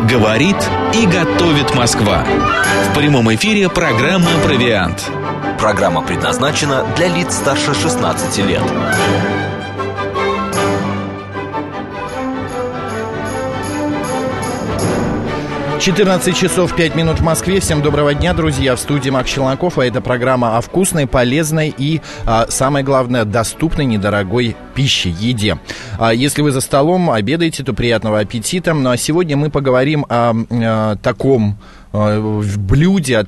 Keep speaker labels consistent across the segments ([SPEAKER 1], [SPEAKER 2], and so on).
[SPEAKER 1] Говорит и готовит Москва. В прямом эфире программа «Провиант».
[SPEAKER 2] Программа предназначена для лиц старше 16 лет.
[SPEAKER 3] 14 часов 5 минут в Москве. Всем доброго дня, друзья. В студии Макс Челноков. А это программа о вкусной, полезной и, самое главное, доступной, недорогой пище, еде. Если вы за столом обедаете, то приятного аппетита. Ну а сегодня мы поговорим о таком в блюде, о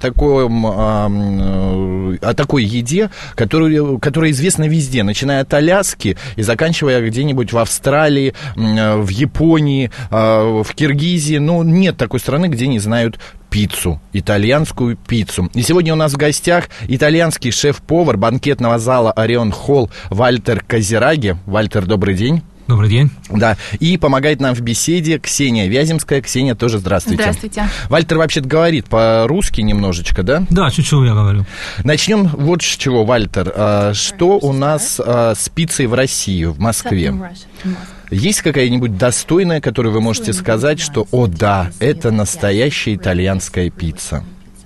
[SPEAKER 3] такой еде, которая известна везде, начиная от Аляски и заканчивая где-нибудь в Австралии, в Японии, в Киргизии. Ну, нет такой страны, где не знают пиццу, итальянскую пиццу. И сегодня у нас в гостях итальянский шеф-повар банкетного зала «Орион Холл» Вальтер Козераги. Вальтер, добрый день.
[SPEAKER 4] Добрый день.
[SPEAKER 3] Да, и помогает нам в беседе Ксения Вяземская. Ксения, тоже здравствуйте.
[SPEAKER 5] Здравствуйте.
[SPEAKER 3] Вальтер вообще-то говорит по-русски немножечко, да?
[SPEAKER 4] Да, чуть-чуть я говорю.
[SPEAKER 3] Начнем вот с чего, Вальтер. Что у нас с пиццей в России, в Москве? Есть какая-нибудь достойная, которую вы можете сказать, что, о да, это настоящая итальянская пицца?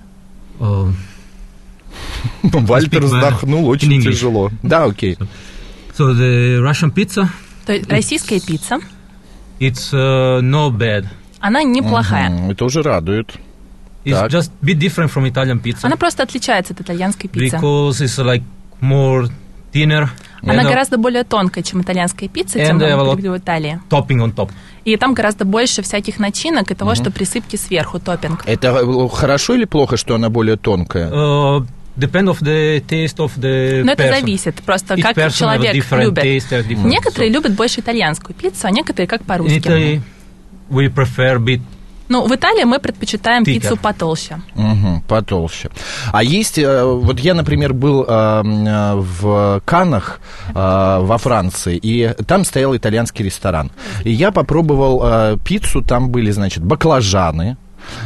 [SPEAKER 3] Вальтер вздохнул очень тяжело. Да, окей.
[SPEAKER 4] So the Russian pizza.
[SPEAKER 5] То есть российская пицца.
[SPEAKER 4] It's not bad.
[SPEAKER 5] Она неплохая.
[SPEAKER 3] Это уже радует.
[SPEAKER 4] It's just a bit different from Italian pizza.
[SPEAKER 5] Она просто отличается от итальянской пиццы.
[SPEAKER 4] Because it's like more thinner.
[SPEAKER 5] Она гораздо более тонкая, чем итальянская пицца, тем более в Италии.
[SPEAKER 4] Topping on top.
[SPEAKER 5] И там гораздо больше всяких начинок и того, что присыпки сверху, топпинг.
[SPEAKER 3] Это хорошо или плохо, что она более тонкая?
[SPEAKER 4] Depend of the taste of the
[SPEAKER 5] Но это
[SPEAKER 4] person.
[SPEAKER 5] зависит, просто
[SPEAKER 4] Each
[SPEAKER 5] как человек любит.
[SPEAKER 4] Taste,
[SPEAKER 5] некоторые любят больше итальянскую пиццу, а некоторые как по-русски.
[SPEAKER 4] In Italy, we prefer bit.
[SPEAKER 5] Ну, в Италии мы предпочитаем пиццу потолще.
[SPEAKER 3] Потолще. А есть, вот я, например, был в Каннах во Франции, и там стоял итальянский ресторан. И я попробовал пиццу, там были, значит, баклажаны,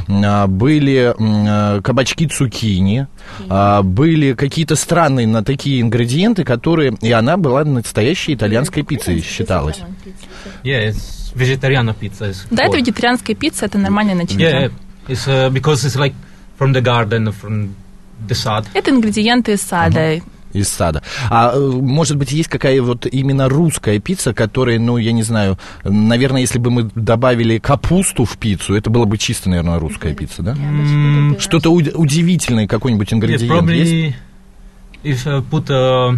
[SPEAKER 3] были кабачки цукини, были какие-то странные на такие ингредиенты, которые... И она была настоящей итальянской пиццей, считалась.
[SPEAKER 4] Yeah, it's vegetarian pizza.
[SPEAKER 5] Да, это вегетарианская пицца, это нормальная начинка.
[SPEAKER 4] Yeah, it's because it's like from the garden, from the sod.
[SPEAKER 5] Это ингредиенты из сада.
[SPEAKER 3] Из сада. А может быть, есть какая вот именно русская пицца, которая, ну, я не знаю, наверное, если бы мы добавили капусту в пиццу, это была бы чисто, наверное, русская пицца, да? Что-то удивительное, какой-нибудь ингредиент есть?
[SPEAKER 4] If put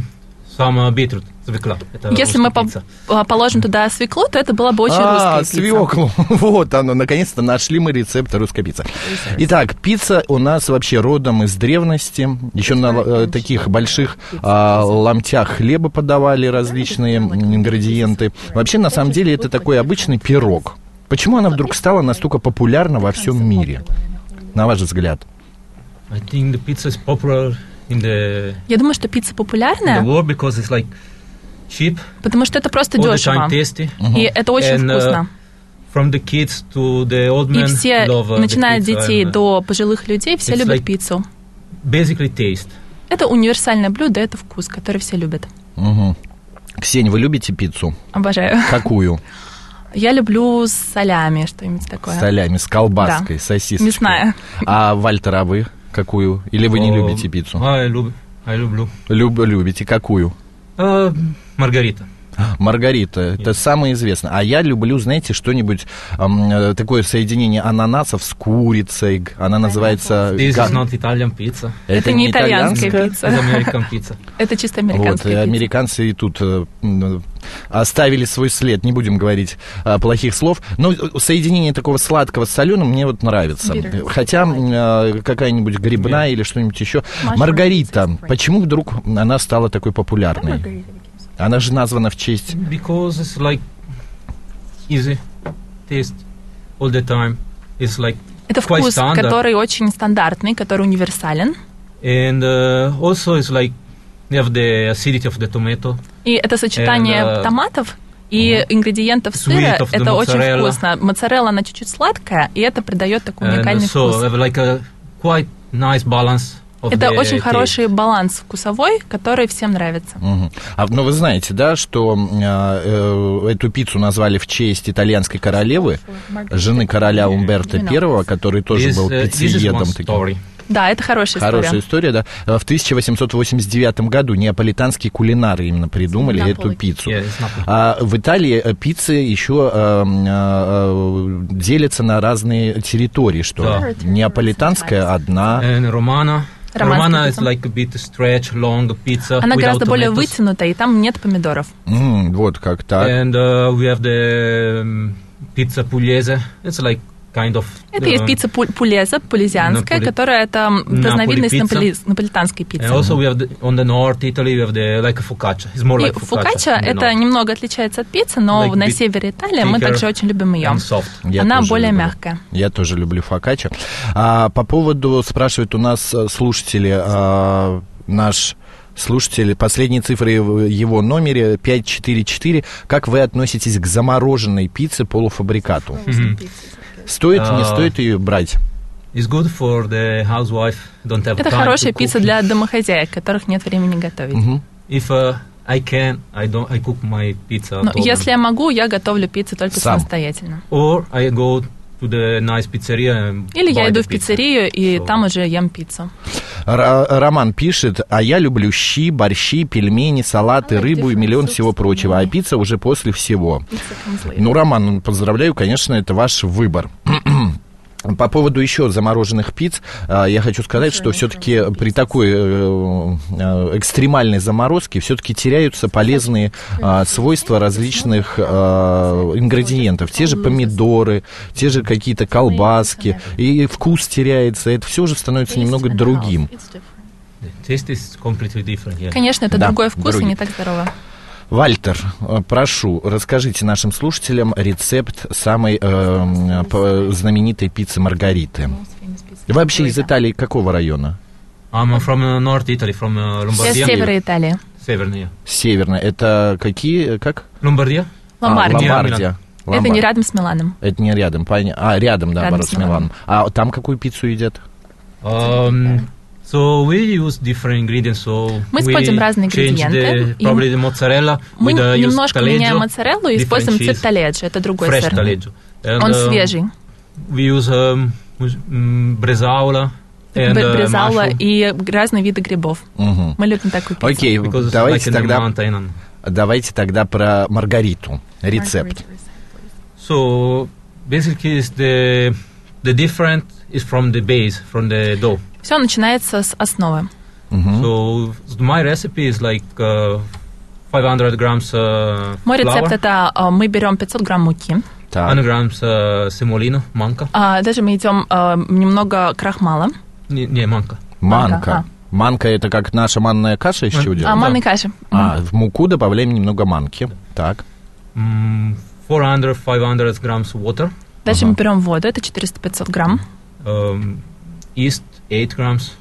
[SPEAKER 4] some beetroot, свекла.
[SPEAKER 5] Если мы положим туда свеклу, то это была бы очень русская пицца.
[SPEAKER 3] Свеклу. Вот оно, наконец-то нашли мы рецепт русской пиццы. Итак, пицца у нас вообще родом из древности. Еще на таких больших ломтях хлеба подавали различные ингредиенты. Вообще, на самом деле, это такой обычный пирог. Почему она вдруг стала настолько популярна во всем мире, на ваш взгляд?
[SPEAKER 4] I think the pizza is popular in the...
[SPEAKER 5] Я думаю, что пицца популярная,
[SPEAKER 4] because it's like cheap,
[SPEAKER 5] потому что это просто дешево. И это очень вкусно.
[SPEAKER 4] From the kids to the old men,
[SPEAKER 5] и все, начиная от детей до пожилых людей, все любят
[SPEAKER 4] like
[SPEAKER 5] пиццу.
[SPEAKER 4] Basically taste.
[SPEAKER 5] Это универсальное блюдо, это вкус, который все любят.
[SPEAKER 3] Ксень, вы любите пиццу?
[SPEAKER 5] Обожаю.
[SPEAKER 3] Какую?
[SPEAKER 5] Я люблю с солями, что-нибудь такое.
[SPEAKER 3] С солями, с колбаской,
[SPEAKER 5] да.
[SPEAKER 3] сосисочкой.
[SPEAKER 5] Мясная.
[SPEAKER 3] А Вальтер, а вы какую? Или вы не любите пиццу?
[SPEAKER 4] Я люблю.
[SPEAKER 3] Любите какую?
[SPEAKER 4] Маргарита.
[SPEAKER 3] Маргарита, это самое известное. А я люблю, знаете, что-нибудь такое соединение ананасов с курицей. Она называется...
[SPEAKER 4] This is not Italian pizza.
[SPEAKER 5] Это не итальянская пицца.
[SPEAKER 4] Это American pizza.
[SPEAKER 5] Это чисто американская пицца.
[SPEAKER 3] Американцы и тут оставили свой след. Не будем говорить плохих слов. Но соединение такого сладкого с соленым мне вот нравится. Хотя какая-нибудь грибная или что-нибудь еще. Маргарита. Почему вдруг она стала такой популярной? Она же названа в честь...
[SPEAKER 4] Because it's like easy taste all the time. It's like
[SPEAKER 5] это вкус, который очень стандартный, который универсален.
[SPEAKER 4] And also it's like you have the acidity of the tomato.
[SPEAKER 5] И это сочетание томатов и ингредиентов сыра, это очень вкусно. Моцарелла, она чуть-чуть сладкая, и это придает такой уникальный вкус.
[SPEAKER 4] So have like a quite nice balance
[SPEAKER 5] Это очень хороший баланс вкусовой, который всем нравится.
[SPEAKER 3] Но вы знаете, да, что эту пиццу назвали в честь итальянской королевы, жены короля Умберто I, который тоже был пиццеедом таким.
[SPEAKER 5] Да, это хорошая история.
[SPEAKER 3] Хорошая история, да. В 1889 году неаполитанские кулинары именно придумали эту пиццу. А в Италии пиццы еще делятся на разные территории, что неаполитанская одна.
[SPEAKER 4] Romana is like a bit stretch, long pizza.
[SPEAKER 5] Она гораздо более вытянутая, и там нет помидоров.
[SPEAKER 3] Вот как так.
[SPEAKER 4] And we have the pizza pugliese. It's like kind of.
[SPEAKER 5] Это есть пицца пулезианская, которая это разновидность наполитанской пиццы.
[SPEAKER 4] And also we have on the north Italy we have the like a focaccia. It's more like
[SPEAKER 5] focaccia. Это немного отличается от пиццы, но like на севере Италии мы также очень любим ее. Она более мягкая.
[SPEAKER 3] Я тоже люблю фокаччо. По поводу, спрашивают у нас слушатели, наш слушатель, последние цифры в его номере 544. Как вы относитесь к замороженной пицце полуфабрикату? Стоит, не стоит ее брать?
[SPEAKER 5] Это хорошая пицца для домохозяек, которых нет времени готовить.
[SPEAKER 4] Но
[SPEAKER 5] если я могу, я готовлю пиццу только самостоятельно. Или я иду в пиццерию, и там уже ем пиццу.
[SPEAKER 3] Роман пишет, а я люблю щи, борщи, пельмени, салаты, рыбу и миллион всего прочего, а пицца уже после всего. Ну, Роман, поздравляю, конечно, это ваш выбор. По поводу еще замороженных пиц, я хочу сказать, что все-таки при такой экстремальной заморозке все-таки теряются полезные свойства различных ингредиентов. Те же помидоры, те же какие-то колбаски, и вкус теряется, это все уже становится немного другим.
[SPEAKER 5] Конечно, это другой вкус, и не так здорово.
[SPEAKER 3] Вальтер, прошу, расскажите нашим слушателям рецепт самой знаменитой пиццы Маргариты. Вообще из Италии какого района?
[SPEAKER 4] I'm from North Italy, from Lombardia.
[SPEAKER 5] Я с севера Италии.
[SPEAKER 3] Северная. Это какие, как?
[SPEAKER 4] Ломбардия.
[SPEAKER 3] Ломбардия.
[SPEAKER 5] Это не рядом с Миланом.
[SPEAKER 3] Это не рядом, рядом, да, с Миланом. А там какую пиццу едят?
[SPEAKER 5] Мы используем разные ингредиенты. Мы немножко меняем моцареллу и используем цвет таледжи. Это другой сыр. Он свежий.
[SPEAKER 4] Брезаула
[SPEAKER 5] и разные виды грибов. Мы любим такую пиццу.
[SPEAKER 3] Окей, давайте тогда про Маргариту. Рецепт.
[SPEAKER 4] So, basically, the different is from the base, from the dough.
[SPEAKER 5] Все начинается с основы.
[SPEAKER 4] So my recipe is like 500 grams
[SPEAKER 5] Мой рецепт это мы берем 500 грамм муки.
[SPEAKER 4] 100 grams semolino, манка.
[SPEAKER 5] Даже мы идем немного крахмала.
[SPEAKER 4] Не, манка.
[SPEAKER 3] Манка. Манка это как наша манная каша из чего делается?
[SPEAKER 5] Манная каша.
[SPEAKER 3] В муку добавляем немного манки. Так.
[SPEAKER 4] 400-500 grams water.
[SPEAKER 5] Дальше мы берем воду, это 400-500 грамм.
[SPEAKER 4] Yeast 8 grams,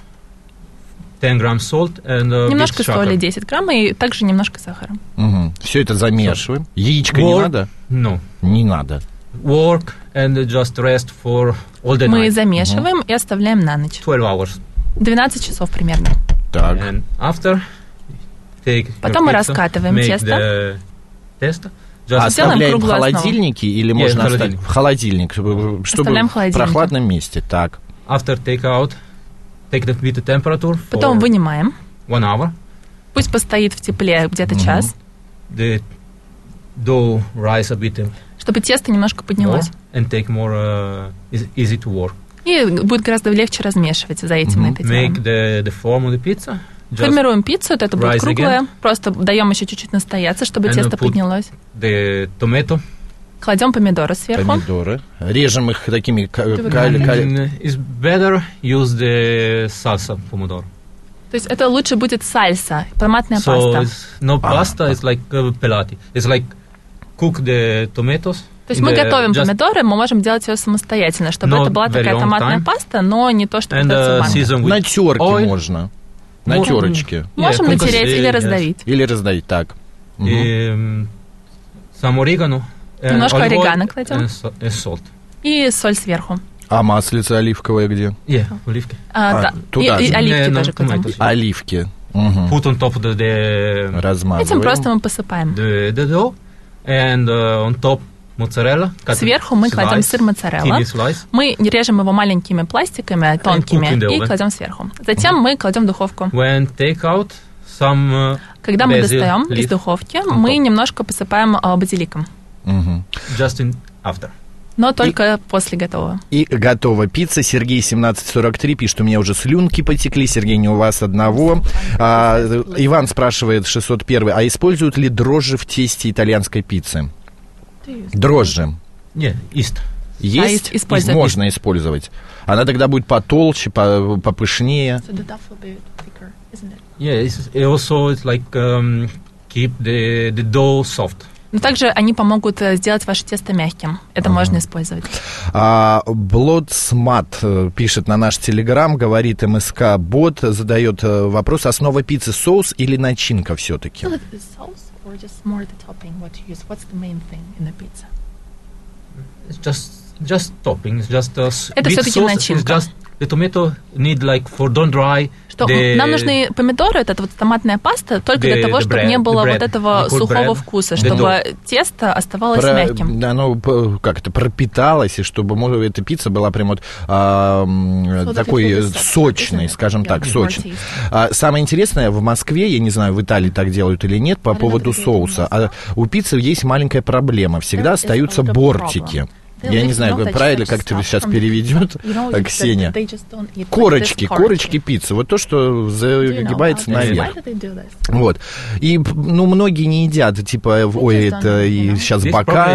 [SPEAKER 4] 10 grams salt and
[SPEAKER 5] немножко соли, 10 грамм, и также немножко сахара.
[SPEAKER 3] Все это замешиваем. Яичко не надо?
[SPEAKER 4] No.
[SPEAKER 3] Не надо.
[SPEAKER 4] Work and just rest for all the night.
[SPEAKER 5] Мы замешиваем и оставляем на ночь.
[SPEAKER 4] 12 hours.
[SPEAKER 5] 12 часов примерно.
[SPEAKER 3] Так.
[SPEAKER 4] And after,
[SPEAKER 5] потом мы раскатываем тесто.
[SPEAKER 3] Оставляем в холодильнике или можно оставить в холодильник, чтобы в прохладном месте. Так.
[SPEAKER 4] After take out, take the temperature.
[SPEAKER 5] Потом вынимаем.
[SPEAKER 4] 1 hour.
[SPEAKER 5] Пусть постоит в тепле где-то час.
[SPEAKER 4] The dough rise a bit.
[SPEAKER 5] Чтобы тесто немножко поднялось.
[SPEAKER 4] And take more easy to work.
[SPEAKER 5] И будет гораздо легче размешивать за этим это делаем.
[SPEAKER 4] Make the form of the pizza.
[SPEAKER 5] Формируем пиццу, это будет круглое. Просто даем еще чуть-чуть настояться, чтобы тесто поднялось.
[SPEAKER 4] The tomato.
[SPEAKER 5] Кладем помидоры сверху.
[SPEAKER 3] Помидоры. Режем их такими...
[SPEAKER 4] It's better use the salsa pomodoro.
[SPEAKER 5] То есть это лучше будет сальса, томатная паста.
[SPEAKER 4] No pasta, it's like pelati. It's like cook the tomatoes.
[SPEAKER 5] То есть мы готовим помидоры, мы можем делать ее самостоятельно, чтобы это была такая томатная паста, но не то, что подается в
[SPEAKER 3] На терке можно. На терочке.
[SPEAKER 5] Можем натереть или раздавить.
[SPEAKER 3] Или раздавить, так.
[SPEAKER 4] Some oregano.
[SPEAKER 5] Немножко орегано кладем.
[SPEAKER 4] Salt.
[SPEAKER 5] И соль сверху.
[SPEAKER 3] А маслица оливковая где?
[SPEAKER 4] Оливки.
[SPEAKER 5] Да.
[SPEAKER 3] Туда
[SPEAKER 5] и оливки тоже кладем.
[SPEAKER 3] Оливки.
[SPEAKER 4] Put on top of the
[SPEAKER 3] размазываем.
[SPEAKER 5] Этим просто мы посыпаем.
[SPEAKER 4] The dough, and on top моцарелла.
[SPEAKER 5] Сверху мы кладем сыр моцарелла. Мы режем его маленькими пластиками, тонкими, и кладем сверху. Затем мы кладем в духовку. Когда мы достаем из духовки, мы немножко посыпаем базиликом.
[SPEAKER 4] Just after.
[SPEAKER 5] Но только после готового.
[SPEAKER 3] И готова пицца. Сергей 1743 пишет, у меня уже слюнки потекли. Сергей, не у вас одного. Иван спрашивает, 601, а используют ли дрожжи в тесте итальянской пиццы? Дрожжи.
[SPEAKER 4] Нет, есть.
[SPEAKER 3] Есть? Можно использовать. Она тогда будет потолще, попышнее.
[SPEAKER 4] Also it's like keep the dough soft.
[SPEAKER 5] Но также они помогут сделать ваше тесто мягким. Это можно использовать.
[SPEAKER 3] Блодсмат пишет на наш телеграм, говорит МСК-бот, задает вопрос, основа пиццы соус или начинка все-таки?
[SPEAKER 4] Just topping.
[SPEAKER 5] Это все-таки начинка.
[SPEAKER 4] The tomato need like for don't dry.
[SPEAKER 5] Нам нужны помидоры, это вот томатная паста, только для того, чтобы не было вот этого сухого вкуса, чтобы тесто оставалось мягким.
[SPEAKER 3] Оно как-то пропиталось, и чтобы эта пицца была прям вот такой сочной, скажем так, сочной. Самое интересное, в Москве, я не знаю, в Италии так делают или нет, по поводу соуса, у пиццы есть маленькая проблема, всегда остаются бортики. Я не знаю, правильно, как ты сейчас переведет, Ксения. Корочки пиццы. Вот то, что загибается наверх. Вот. И, многие не едят, типа, ой, это и сейчас бока.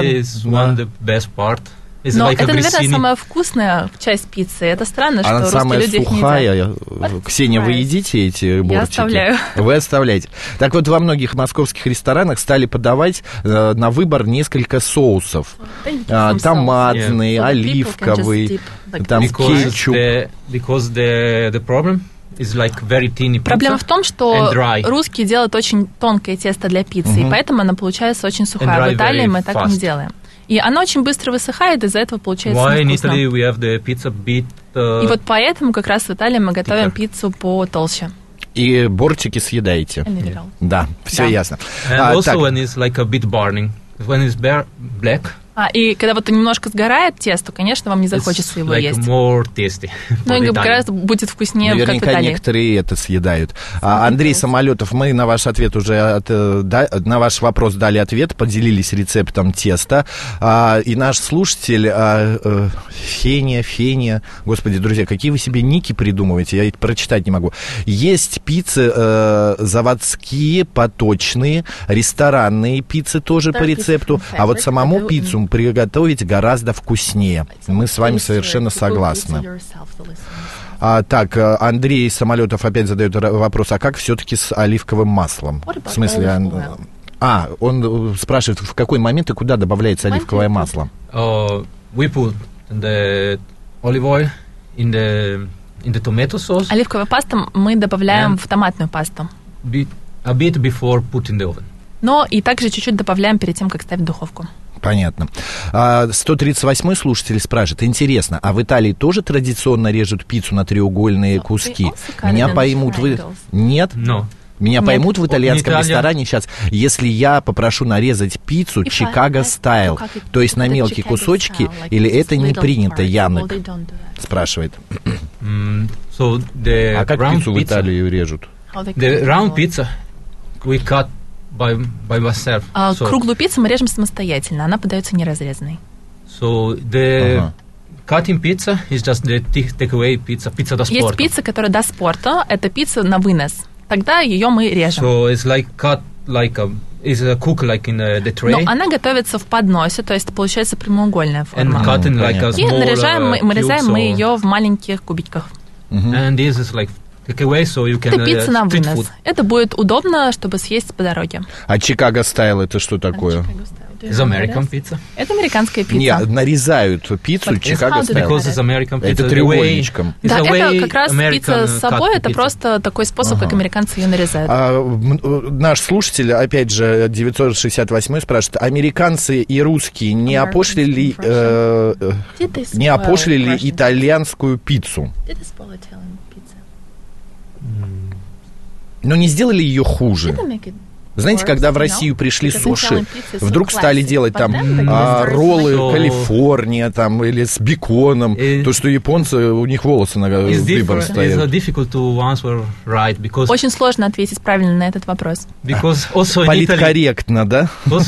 [SPEAKER 5] Но это, наверное, самая вкусная часть пиццы. Это странно, что русские люди их не едят.
[SPEAKER 3] Сухая. Ксения, вы едите эти бортики?
[SPEAKER 5] Я оставляю.
[SPEAKER 3] Вы оставляете. Так вот, во многих московских ресторанах стали подавать на выбор несколько соусов. Томатный, оливковый, там кетчуп.
[SPEAKER 5] Проблема в том, что русские делают очень тонкое тесто для пиццы, и поэтому она получается очень сухая. В Италии мы так не делаем. И она очень быстро высыхает, из-за этого получается невкусно. И вот поэтому как раз в Италии мы готовим пиццу потолще.
[SPEAKER 3] И бортики съедаете. Да, все ясно.
[SPEAKER 4] When it's like a bit burning, when it's black.
[SPEAKER 5] И когда вот немножко сгорает тесто, конечно, вам не захочется его есть.
[SPEAKER 4] More tasty.
[SPEAKER 5] Ну, и как раз будет вкуснее,
[SPEAKER 3] наверняка,
[SPEAKER 5] как в Италии.
[SPEAKER 3] Некоторые это съедают. Андрей Самолетов, мы на ваш ответ уже, на ваш вопрос дали ответ, поделились рецептом теста. И наш слушатель Феня, господи, друзья, какие вы себе ники придумываете, я их прочитать не могу. Есть пиццы заводские, поточные, ресторанные пиццы тоже по рецепту, а вот самому пиццу приготовить гораздо вкуснее. Мы с вами совершенно согласны. Так, Андрей Самолетов опять задает вопрос, а как все-таки с оливковым маслом? В смысле, он спрашивает, в какой момент и куда добавляется оливковое масло?
[SPEAKER 4] We put the olive oil in the tomato sauce.
[SPEAKER 5] Оливковую пасту мы добавляем в томатную пасту.
[SPEAKER 4] A bit before putting the oven.
[SPEAKER 5] Но и также чуть-чуть добавляем перед тем, как ставить в духовку.
[SPEAKER 3] Понятно. 138-й слушатель спрашивает, интересно, а в Италии тоже традиционно режут пиццу на треугольные куски? Меня поймут вы... Нет?
[SPEAKER 4] No.
[SPEAKER 3] Меня поймут в итальянском ресторане сейчас, если я попрошу нарезать пиццу Чикаго стайл, то есть на мелкие кусочки, или это не принято, Янок? Спрашивает. А как пиццу в Италии режут?
[SPEAKER 4] The round pizza we cut by myself.
[SPEAKER 5] Круглую пиццу мы режем самостоятельно, она подается неразрезанной.
[SPEAKER 4] So the cutting pizza is just the takeaway pizza da sport.
[SPEAKER 5] Есть пицца, которая до спорта, это пицца на вынос. Тогда ее мы режем.
[SPEAKER 4] So it's like cut like is a cook like in the tray.
[SPEAKER 5] Но она готовится в подносе, то есть получается прямоугольная форма.
[SPEAKER 4] And cutting like a small,
[SPEAKER 5] и нарезаем мы ее в маленьких кубиках.
[SPEAKER 4] And this is like takeaway, so you can.
[SPEAKER 5] Это пицца на вынос. Это будет удобно, чтобы съесть по дороге.
[SPEAKER 3] А Чикаго стайл это что такое?
[SPEAKER 4] It's American pizza.
[SPEAKER 5] Это американская пицца.
[SPEAKER 3] Нет, нарезают пиццу Chicago style. Это треугольничком.
[SPEAKER 5] Да, это как раз пицца с собой, это просто такой способ, как американцы ее нарезают.
[SPEAKER 3] Наш слушатель, опять же, 968 спрашивает, американцы и русские не опошлили итальянскую пиццу? Но не сделали ее хуже? Знаете, когда в Россию пришли суши, вдруг стали делать там роллы Калифорния там, или с беконом, то, что японцы, у них волосы на дыбом стоят.
[SPEAKER 5] Очень сложно ответить правильно на этот вопрос.
[SPEAKER 3] Политкорректно, да?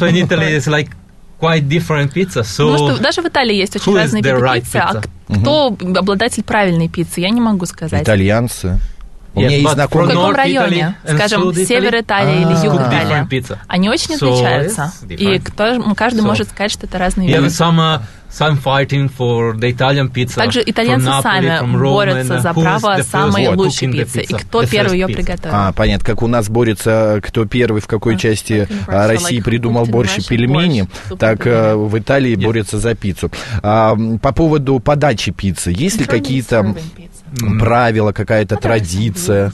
[SPEAKER 4] Quite different pizza, so
[SPEAKER 5] потому что даже в Италии есть очень разные виды пиццы, а кто обладатель правильной пиццы, я не могу сказать.
[SPEAKER 3] Итальянцы. У меня есть знакомые.
[SPEAKER 5] В каком районе? Скажем, север Италии или юг Италии. Они очень отличаются. И каждый может сказать, что это разные виды. Также итальянцы сами борются за право самой лучшей пиццы. И кто первый ее приготовил.
[SPEAKER 3] Понятно, как у нас борется, кто первый в какой части России придумал борщ и пельмени, так в Италии борются за пиццу. По поводу подачи пиццы, есть ли какие-то правила, какая-то традиция?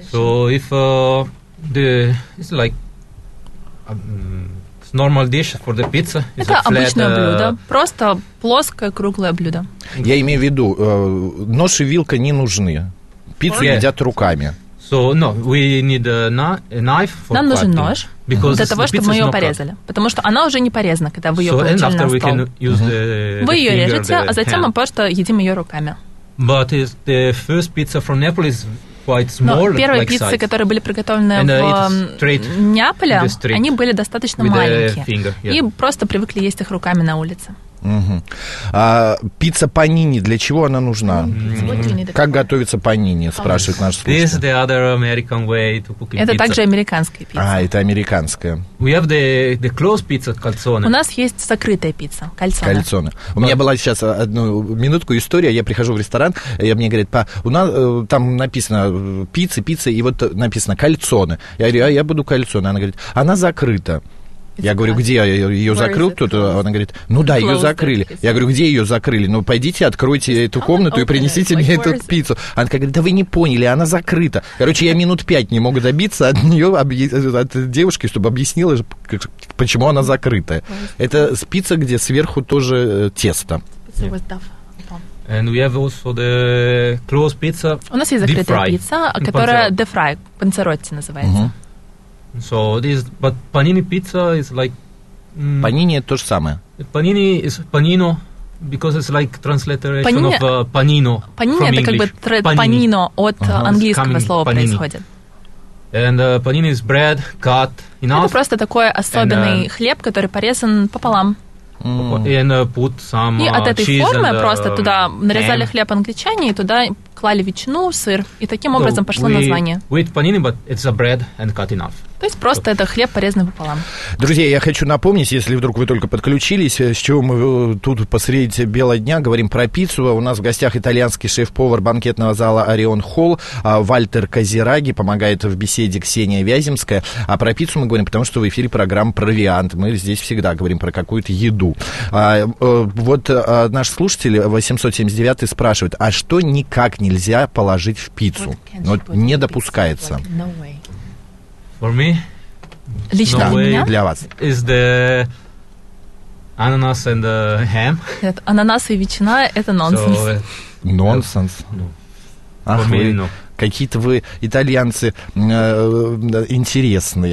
[SPEAKER 4] Normal dish for the pizza.
[SPEAKER 5] Это обычное блюдо, просто плоское круглое блюдо.
[SPEAKER 3] Я имею в виду, нож и вилка не нужны. Пиццу едят руками.
[SPEAKER 4] So, no, we need a knife for
[SPEAKER 5] Нам нужен нож для того, чтобы мы ее порезали. Потому что она уже не порезана, когда вы ее положили на стол. Вы ее режете, а затем мы просто едим ее руками.
[SPEAKER 4] But the first pizza from Naples
[SPEAKER 5] Но первые пиццы, которые были приготовлены в Неаполе, они были достаточно маленькие. И просто привыкли есть их руками на улице.
[SPEAKER 3] Пицца панини, для чего она нужна? Как готовится панини, спрашивает наш слушатель.
[SPEAKER 5] Это также американская пицца.
[SPEAKER 3] Это американская.
[SPEAKER 5] У нас есть закрытая пицца, кальцоне.
[SPEAKER 3] У меня была сейчас одну минутку история, я прихожу в ресторан, и мне говорят, у нас там написано пицца, и вот написано кальцоне. Я говорю, я буду кальцоне. Она говорит, она закрыта. Я говорю, где ее закрыл кто-то? Она говорит, ее закрыли. Я говорю, где ее закрыли? Ну, пойдите, откройте эту комнату и принесите мне эту пиццу. Она говорит, да вы не поняли, она закрыта. Короче, я минут 5 не могу добиться от нее, от девушки, чтобы объяснила, почему она закрытая. Это пицца, где сверху тоже тесто.
[SPEAKER 4] And we have also the closed pizza.
[SPEAKER 5] У нас есть закрытая пицца, которая deep fry, панцеротти называется.
[SPEAKER 4] So this, but panini pizza is like.
[SPEAKER 3] Panini это то же самое.
[SPEAKER 4] Panini is panino because it's like transliteration of panino.
[SPEAKER 5] Panini это как бы panino от английского слова происходит.
[SPEAKER 4] And panini is bread cut enough.
[SPEAKER 5] Это просто такой особенный хлеб, который порезан пополам.
[SPEAKER 4] And put some
[SPEAKER 5] и от этой формы просто туда нарезали хлеб англичане и туда клали ветчину, сыр, и таким образом пошло название.
[SPEAKER 4] With panini, but it's a bread and cut enough.
[SPEAKER 5] То есть просто это хлеб, порезанный пополам.
[SPEAKER 3] Друзья, я хочу напомнить, если вдруг вы только подключились, с чего мы тут посреди бела дня говорим про пиццу. У нас в гостях итальянский шеф-повар банкетного зала «Орион Холл» Вальтер Казираги, помогает в беседе Ксения Вяземская. А про пиццу мы говорим, потому что в эфире программа «Провиант». Мы здесь всегда говорим про какую-то еду. Вот наш слушатель 879 спрашивает, а что никак нельзя положить в пиццу? Вот не допускается.
[SPEAKER 4] For me,
[SPEAKER 5] лично для меня,
[SPEAKER 3] для вас,
[SPEAKER 4] is the ananas and the ham.
[SPEAKER 5] Нет, ананас и ветчина – это нонсенс.
[SPEAKER 3] Нонсенс? Ах, вы, какие-то вы итальянцы интересные.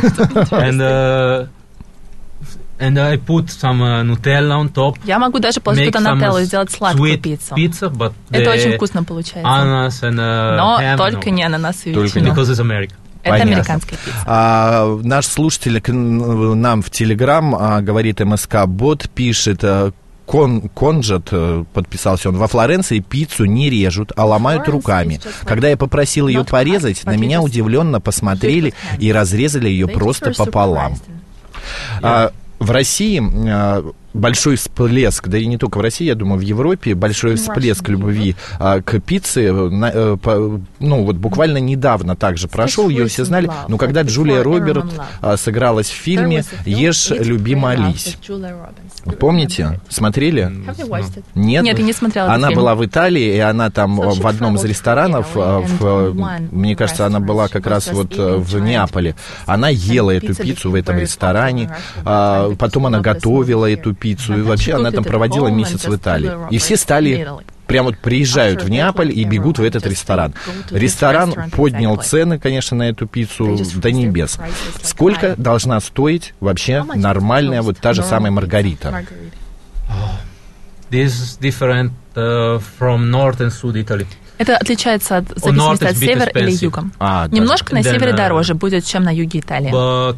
[SPEAKER 4] And I put some Nutella on top.
[SPEAKER 5] Я могу даже положить туда нутеллу и сделать сладкую пиццу. Это очень вкусно получается. Но только не ананас и ветчина.
[SPEAKER 4] Because it's America.
[SPEAKER 5] Это американская пицца.
[SPEAKER 3] Наш слушатель нам в Телеграм говорит, МСК-бот пишет, Конжат, подписался он, во Флоренции пиццу не режут, а ломают руками. Когда я попросил ее порезать, на меня удивленно посмотрели и разрезали ее просто пополам. В России большой всплеск, да и не только в России, я думаю, в Европе, большой всплеск любви к пицце, ну, вот буквально недавно также прошел, ее все знали, но когда Джулия Робертс сыгралась в фильме «Ешь, люби, молись». Помните? Смотрели? Нет?
[SPEAKER 5] Нет, я не смотрела.
[SPEAKER 3] Она была в Италии, и она там в одном из ресторанов, мне кажется, она была как раз вот в Неаполе, она ела эту пиццу в этом ресторане, потом она готовила эту пиццу, и вообще она там проводила месяц в Италии. И все стали... Прям вот приезжают в Неаполь и бегут в этот ресторан. Ресторан поднял цены, конечно, на эту пиццу до небес. Сколько должна стоить вообще нормальная вот та же самая маргарита?
[SPEAKER 4] This different from north and south Italy.
[SPEAKER 5] Это отличается от зависимости от севера или юга. Немножко на севере дороже будет, чем на юге Италии.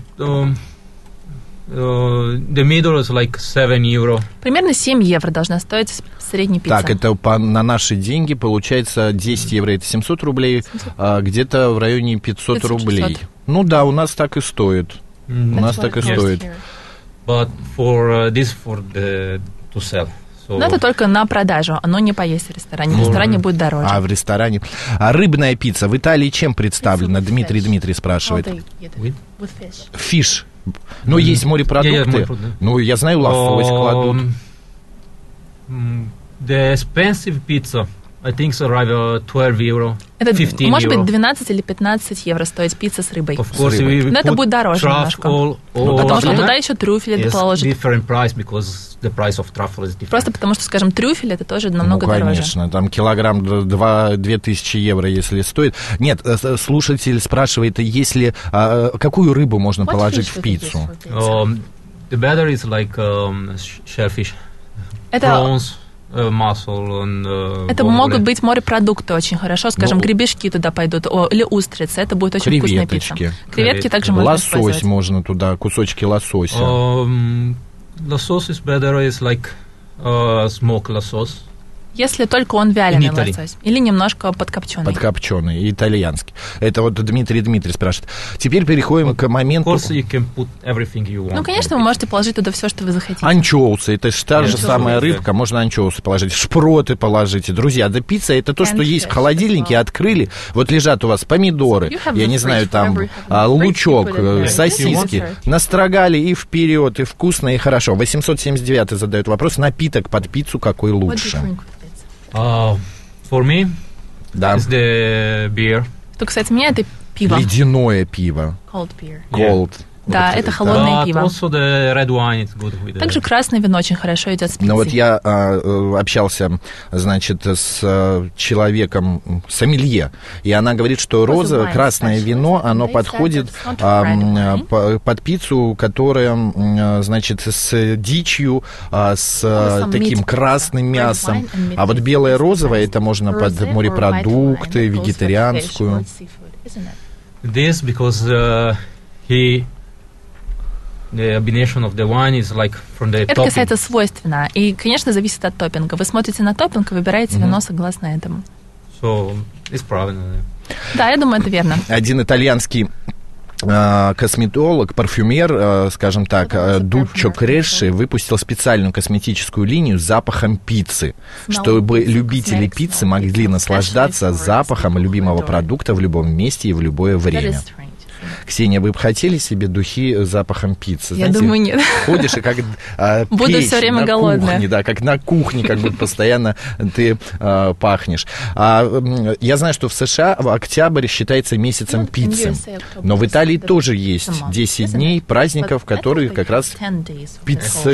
[SPEAKER 4] The middle is like 7 euro.
[SPEAKER 5] Примерно 7 евро должна стоить средняя пицца.
[SPEAKER 3] Так, это на наши деньги получается 10 евро, это 700 рублей, где-то в районе 500 рублей. Ну да, у нас так и стоит. У нас так и стоит.
[SPEAKER 4] But for this to sell.
[SPEAKER 5] Но это только на продажу, оно не поесть в ресторане. В ресторане будет дороже.
[SPEAKER 3] А в ресторане. А рыбная пицца в Италии чем представлена? Дмитрий спрашивает. Фиш. Ну, есть морепродукты. Ну, я знаю, лосось кладут.
[SPEAKER 4] The expensive pizza, I think, arrive 12 euro.
[SPEAKER 5] Это может быть 12 или 15 евро стоит пицца с рыбой. Но это будет дороже немножко. Потому что туда еще трюфели положат. Просто потому что, скажем, трюфель это тоже намного дороже.
[SPEAKER 3] Конечно, там килограмм 2000 евро, если стоит. Нет, слушатель спрашивает, если какую рыбу можно положить в пиццу?
[SPEAKER 4] The better is like shellfish, prawns.
[SPEAKER 5] Это могут быть морепродукты очень хорошо, скажем, гребешки туда пойдут, или устрицы, это будет очень вкусная пицца. Креветки также можно использовать.
[SPEAKER 3] Лосось можно туда, кусочки лосося.
[SPEAKER 4] Лосось is better, is like smoked лосось.
[SPEAKER 5] Если только он вяленый лосось. Или немножко подкопченый.
[SPEAKER 3] Подкопченый, итальянский. Это вот Дмитрий спрашивает. Теперь переходим к моменту...
[SPEAKER 5] Ну, конечно, вы можете положить туда все, что вы захотите.
[SPEAKER 3] Анчоусы, это же та же самая рыбка, можно анчоусы положить, шпроты положите. Друзья, да пицца это то, что есть в холодильнике, открыли, вот лежат у вас помидоры, я не знаю, там лучок, сосиски, настрогали и вперед, и вкусно, и хорошо. 879 задает вопрос, напиток под пиццу какой лучше?
[SPEAKER 4] For me, it's the beer.
[SPEAKER 5] Что касается меня, это пиво.
[SPEAKER 3] Ледяное пиво.
[SPEAKER 5] Cold beer.
[SPEAKER 3] Cold.
[SPEAKER 5] Да, это холодное пиво.
[SPEAKER 4] Also the red wine is good with
[SPEAKER 5] Также красное вино очень хорошо идет с пиццей.
[SPEAKER 3] Ну вот я общался, значит, с человеком, сомелье, и она говорит, что красное вино, оно подходит под пиццу, которая, значит, с дичью, с таким красным мясом. А вот белое розовое, это можно под морепродукты, вегетарианскую.
[SPEAKER 4] This because the combination of the wine is like from the
[SPEAKER 5] Это касается свойств вина. И, конечно, зависит от топпинга. Вы смотрите на топпинг и выбираете вино согласно этому.
[SPEAKER 4] So, it's правильно.
[SPEAKER 5] Да, я думаю, это верно.
[SPEAKER 3] Один итальянский косметолог, парфюмер, скажем так, Дуччо Креши выпустил специальную косметическую линию с запахом пиццы, чтобы любители пиццы могли наслаждаться запахом любимого продукта в любом месте и в любое время. Ксения, вы бы хотели себе духи с запахом пиццы?
[SPEAKER 5] Я думаю, нет.
[SPEAKER 3] Ходишь и как
[SPEAKER 5] буду все время голодная.
[SPEAKER 3] Кухне, да, как на кухне, как будто постоянно ты пахнешь. Я знаю, что в США октябрь считается месяцем пиццы, но в Италии тоже есть 10 дней праздников, которые как раз пицца.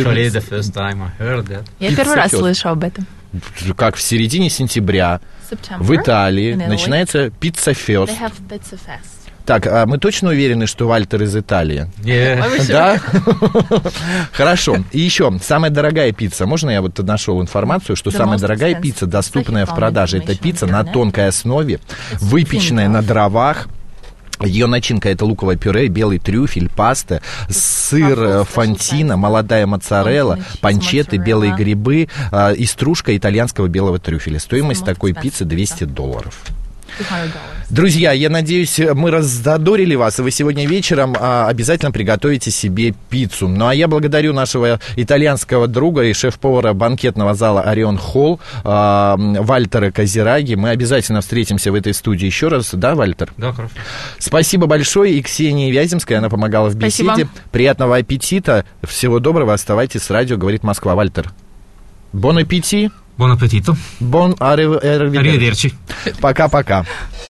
[SPEAKER 5] Я первый раз слышу об этом.
[SPEAKER 3] Как в середине сентября в Италии начинается пицца-фест. Так, а мы точно уверены, что Вальтер из Италии? Да? Хорошо. И еще, самая дорогая пицца. Можно я вот нашел информацию, что самая дорогая пицца, доступная в продаже, это пицца на тонкой основе, выпеченная на дровах. Ее начинка – это луковое пюре, белый трюфель, паста, сыр фонтина, молодая моцарелла, панчетты, белые грибы и стружка итальянского белого трюфеля. Стоимость такой пиццы $200. Друзья, я надеюсь, мы раззадорили вас, и вы сегодня вечером обязательно приготовите себе пиццу. Ну, а я благодарю нашего итальянского друга и шеф-повара банкетного зала «Орион Холл» Вальтера Козираги. Мы обязательно встретимся в этой студии еще раз. Да, Вальтер?
[SPEAKER 4] Да, хорошо.
[SPEAKER 3] Спасибо большое. И Ксении Вяземской, она помогала в беседе.
[SPEAKER 5] Спасибо.
[SPEAKER 3] Приятного аппетита. Всего доброго. Оставайтесь с радио «Говорит Москва». Вальтер. Бон аппетит.
[SPEAKER 4] Бон аппетито.
[SPEAKER 3] Бон arrivederci.
[SPEAKER 4] Arrivederci.
[SPEAKER 3] Пока-пока.